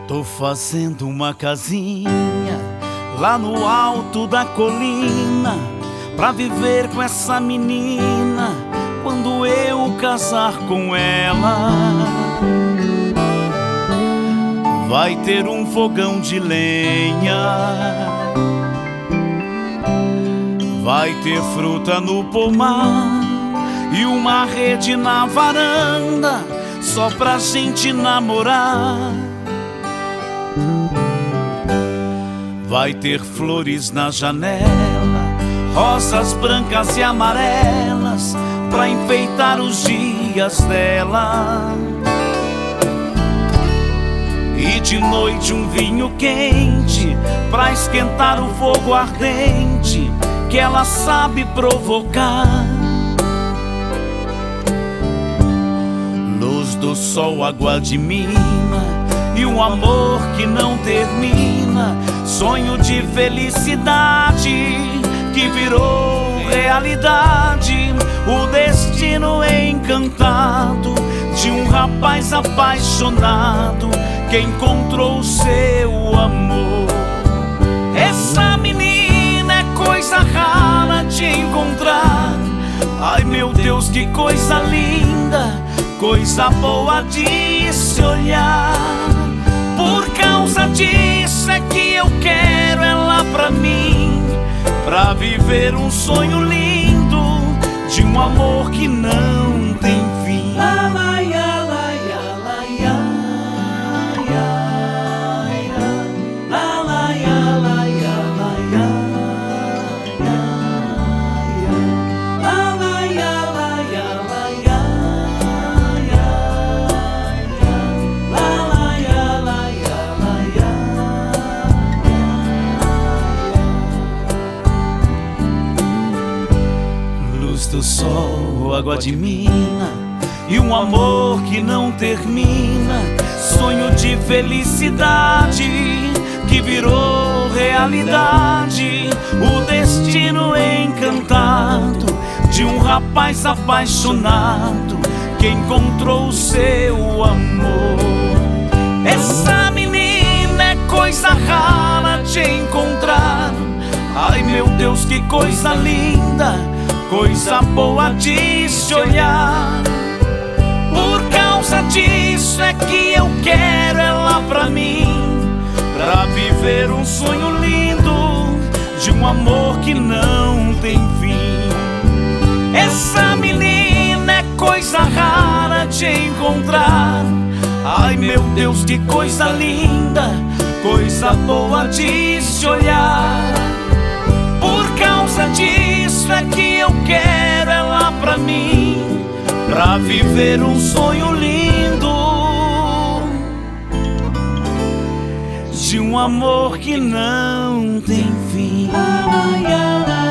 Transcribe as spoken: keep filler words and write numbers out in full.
Tô fazendo uma casinha lá no alto da colina pra viver com essa menina quando eu casar com ela. Vai ter um fogão de lenha, vai ter fruta no pomar e uma rede na varanda só pra gente namorar. Vai ter flores na janela, rosas brancas e amarelas pra enfeitar os dias dela. E de noite um vinho quente pra esquentar o fogo ardente que ela sabe provocar. Luz do sol, água de mina e um amor que não termina, sonho de felicidade que virou realidade, o destino encantado de um rapaz apaixonado que encontrou o seu amor. Essa menina é coisa rara de encontrar. Ai meu Deus, que coisa linda, coisa boa de se olhar. Por causa disso é que eu quero ela pra mim, pra viver um sonho lindo de um amor que não tem fim. La, la, ya, la, ya, la, ya, ya, ya. La, la, ya, la, ya, la, ya, ya, ya. La, la, ya, la, ya, la, ya, ya, ya. La, la, ya, la, ya, la, ya, ya, ya. Luz do sol, água de mina e um amor que não termina, sonho de felicidade que virou realidade, o destino encantado de um rapaz apaixonado que encontrou o seu amor. Essa menina é coisa rara de encontrar. Ai meu Deus, que coisa linda, coisa boa de se olhar. Por causa disso é que eu quero ela pra mim, pra viver um sonho lindo de um amor que não tem fim. Essa menina é coisa rara de encontrar. Ai meu Deus, que coisa linda, coisa boa de se olhar. Por causa disso é que eu quero ela pra mim, pra viver um sonho lindo de um amor que não tem fim.